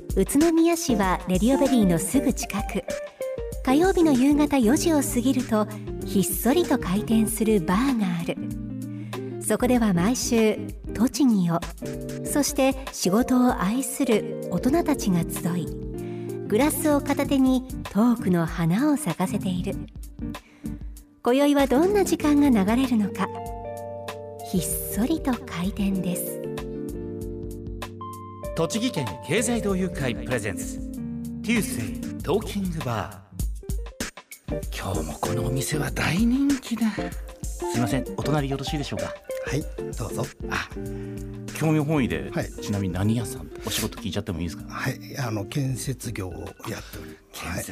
宇都宮市はレディオベリーのすぐ近く。火曜日の夕方4時を過ぎるとひっそりと開店するバーがある。そこでは毎週栃木を、そして仕事を愛する大人たちが集い、グラスを片手にトークの花を咲かせている。今宵はどんな時間が流れるのか。ひっそりと開店です。 栃木県経済同友会プレゼンツ Tuesday トーキングバー。今日もこのお店は大人気だ。すいません、お隣よろしいでしょうか。 はい、どうぞ。 興味本位で、 はい、 ちなみに何屋さん、お仕事聞いちゃってもいいですか。 はい、建設業をやっております。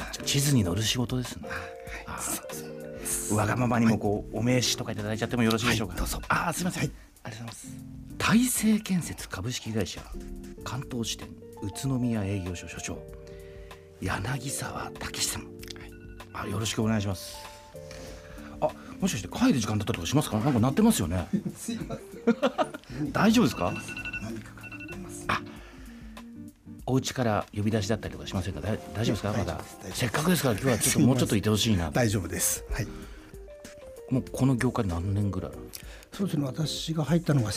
建設、地図に乗る仕事ですね。わがままにもお名刺とかいただいちゃってもよろしいでしょうか。 どうぞ。 すいません、ありがとうございます。大成建設株式会社関東支店宇都宮営業所所長柳沢武さん、よろしくお願いします。もしかして帰る時間だったりとかしますか。なんか鳴ってますよね。 すいません。 大丈夫ですか。 何かが鳴ってます。 お家から呼び出しだったりとかしませんか。大丈夫ですか。まだせっかくですから今日はちょっともうちょっといてほしいな。 大丈夫です。はい。 もうこの業界何年ぐらい。 そうですね、私が入ったのが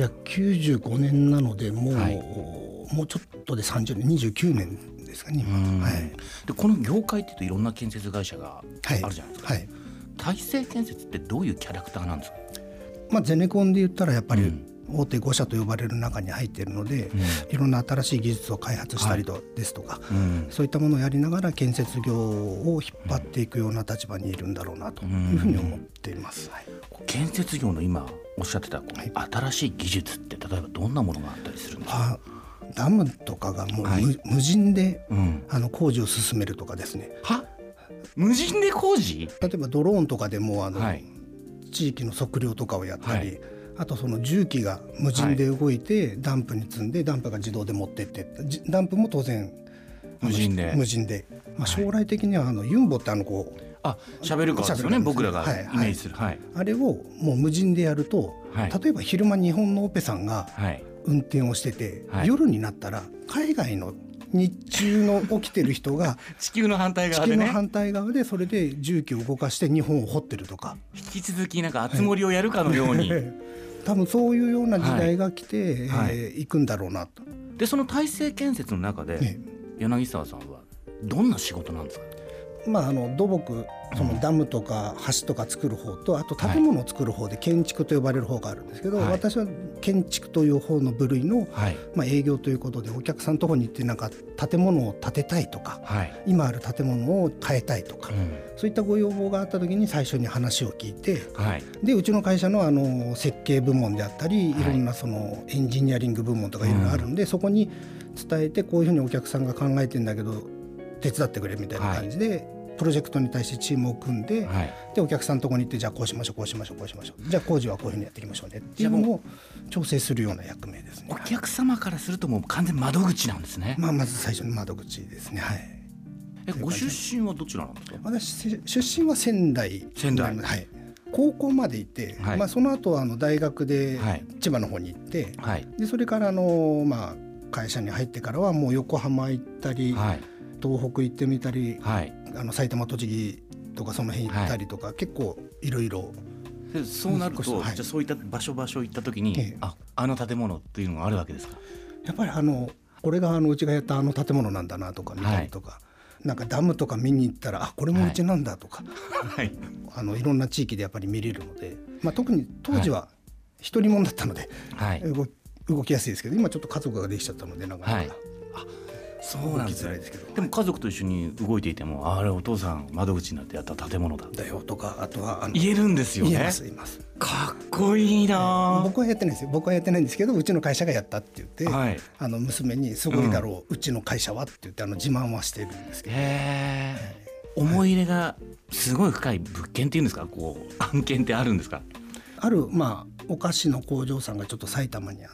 1995年なのでもうちょっとで30年29年ですかね。 でこの業界って言うといろんな建設会社があるじゃないですか。大成建設ってどういうキャラクターなんですか。 ゼネコンで言ったらやっぱり大手5社と呼ばれる中に入っているので、いろんな新しい技術を開発したりですとか、そういったものをやりながら建設業を引っ張っていくような立場にいるんだろうなというふうに思っています。 建設業の今おっしゃってた新しい技術って例えばどんなものがあったりするんですか。 ダムとかがもう無人で工事を進めるとかですね。 無人で工事。 例えばドローンとかでも地域の測量とかをやったり、あとその重機が無人で動いてダンプに積んでダンプが自動で持ってってダンプも当然無人で、将来的にはユンボってシャベルカーですよね。僕らがイメージする、 あれをもう無人でやると、例えば昼間日本のオペさんが運転をしてて、夜になったら海外の日中の起きてる人が地球の反対側でね、 それで重機を動かして日本を掘ってるとか、 引き続きなんか熱盛をやるかのように、 多分そういうような時代が来ていくんだろうなと。 でその大成建設の中で、柳沢さんはどんな仕事なんですか。 土木、そのダムとか橋とか作る方と、あと建物を作る方で建築と呼ばれる方があるんですけど、私は建築という方の部類の営業ということで、お客さんのところに行ってなんか建物を建てたいとか、今ある建物を変えたいとか、そういったご要望があった時に最初に話を聞いて、でうちの会社の設計部門であったり、いろんなそのエンジニアリング部門とかいろいろあるんで、そこに伝えて、こういうふうにお客さんが考えてんだけど手伝ってくれみたいな感じで、プロジェクトに対してチームを組んで、でお客さんのところに行って、じゃあこうしましょう、じゃあ工事はこういうふうにやっていきましょうねっていうのを調整するような役目ですね。 お客様からするともう完全窓口なんですね。 まず最初の窓口ですね。 ご出身はどちらなんですか。 私出身は仙台。高校まで行って、その後大学で千葉の方に行って、でそれから会社に入ってからはもう横浜行ったり、東北行ってみたり、埼玉栃木とかその辺行ったりとか、結構いろいろ。 そうなると、じゃあそういった場所行った時に、あの建物っていうのがあるわけですか。 やっぱりこれがうちがやった建物なんだなとか見たりとか、なんかダムとか見に行ったら、これもうちなんだとか、いろんな地域でやっぱり見れるので、特に当時は一人者だったので、動きやすいですけど、今ちょっと家族ができちゃったのでなかなか。 そうなんですね。でも家族と一緒に動いていても、あれお父さん窓口になってやった建物だよとか、あとは言えるんですよね。 言えます。 かっこいいな。 僕はやってないですよ。僕はやってないんですけど、うちの会社がやったって言って、娘にすごいだろう、うちの会社はって言って自慢はしてるんですけど、 思い入れがすごい深い物件っていうんですか、案件ってあるんですか。 あるお菓子の工場さんがちょっと埼玉にあって、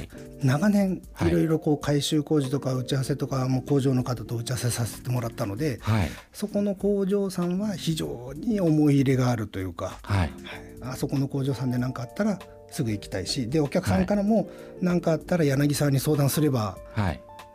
長年いろいろ改修工事とか打ち合わせとかも工場の方と打ち合わせさせてもらったので、そこの工場さんは非常に思い入れがあるというか、あそこの工場さんで何かあったらすぐ行きたいし、でお客さんからも何かあったら柳沢に相談すれば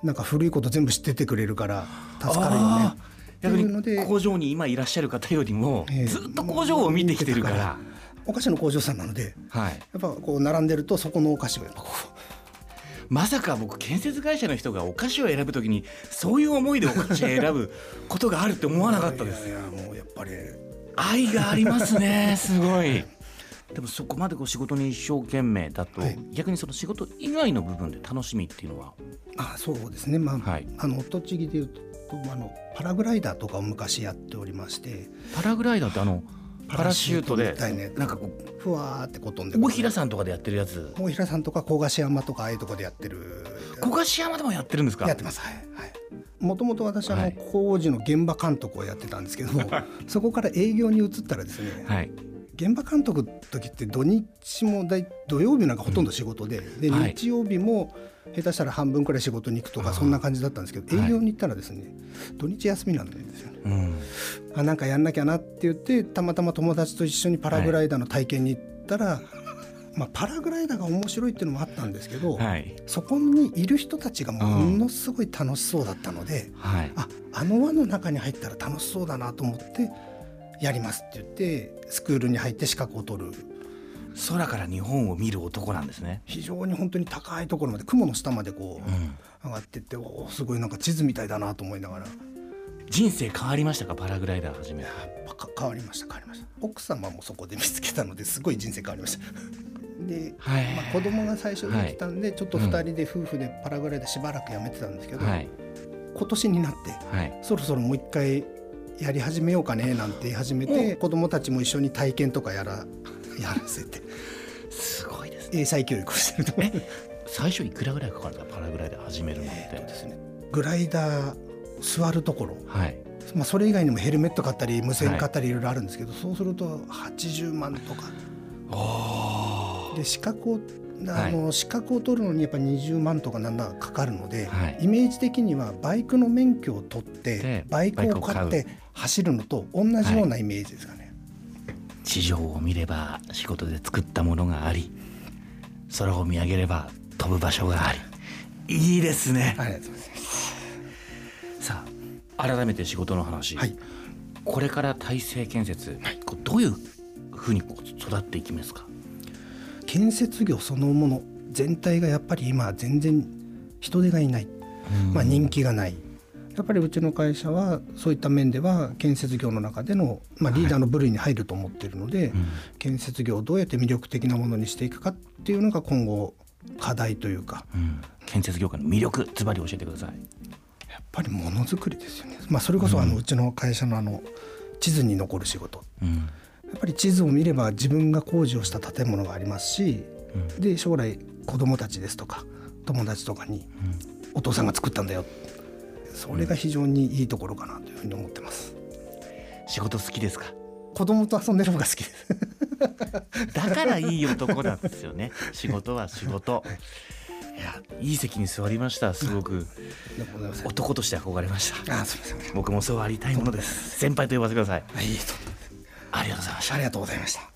なんか古いこと全部知っててくれるから助かるよね逆に工場に今いらっしゃる方よりもずっと工場を見てきてるから、 お菓子の工場さんなので、 はい、 やっぱこう並んでるとそこのお菓子をやっぱこうまさか僕建設会社の人がお菓子を選ぶときにそういう思いでお菓子を選ぶことがあるって思わなかったです。 いやもうやっぱり愛がありますねすごい。でもそこまでこう仕事に一生懸命だと、はい、逆にその仕事以外の部分で楽しみっていうのは。 そうですね、はい、栃木でいうとパラグライダーとかを昔やっておりまして。 パラグライダーってパラシュートでなんかこうふわーってこう飛んで大平さんとかでやってるやつ。 大平さんとか小菓子山とかああいうとこでやってる。 小菓子山でもやってるんですか。 やってます。もともと私工事の現場監督をやってたんですけども、そこから営業に移ったらですね、はい、現場監督の時って土日も土曜日なんかほとんど仕事で、日曜日も下手したら半分くらい仕事に行くとかそんな感じだったんですけど、営業に行ったらですね、土日休みなんですよね、なんかやんなきゃなって言ってたまたま友達と一緒にパラグライダーの体験に行ったら、パラグライダーが面白いっていうのもあったんですけど、そこにいる人たちがものすごい楽しそうだったので、あの輪の中に入ったら楽しそうだなと思ってやりますって言ってスクールに入って資格を取る。 空から日本を見る男なんですね。 非常に本当に高いところまで雲の下までこう、上がっていって、すごいなんか地図みたいだなと思いながら。 人生変わりましたか、パラグライダー始めて。 変わりました。奥様もそこで見つけたのですごい人生変わりましたで、子供が最初できたんで、ちょっと2人で夫婦でパラグライダーしばらくやめてたんですけど、今年になって、そろそろもう一回やり始めようかねなんて言い始めて、子供たちも一緒に体験とかやらせて、 すごいですね。 英才教育をしてると。 最初いくらぐらいかかるんですか、パラグライダー始めるのって。 ですね、グライダー座るところ、それ以外にもヘルメット買ったり無線買ったりいろいろあるんですけど、そうすると80万とかで、資格を取るのにやっぱ20万とかなんだかかるので、イメージ的にはバイクの免許を取ってバイクを買って走るのと同じようなイメージですかね。 地上を見れば仕事で作ったものがあり、空を見上げれば飛ぶ場所があり、いいですね。 ありがとうございます。 さあ改めて仕事の話、これから大成建設、どういうふうに育っていきますか。 建設業そのもの全体がやっぱり今全然人手がいない、人気がない。やっぱりうちの会社はそういった面では建設業の中での、リーダーの部類に入ると思っているので、建設業をどうやって魅力的なものにしていくかっていうのが今後課題というか、 建設業界の魅力ズバリ教えてください。 やっぱりものづくりですよね。それこそうちの会社の地図に残る仕事、やっぱり地図を見れば自分が工事をした建物がありますし、で将来子どもたちですとか友達とかに、お父さんが作ったんだよ、それが非常にいいところかなというふうに思ってます。 仕事好きですか。 子供と遊んでる方が好きですだからいい男なんですよね。仕事は仕事。いい席に座りました。すごく男として憧れました。 すみません。 僕もそうありたいものです。先輩と呼ばせてください。 いいと。 ありがとうございました。 ありがとうございました。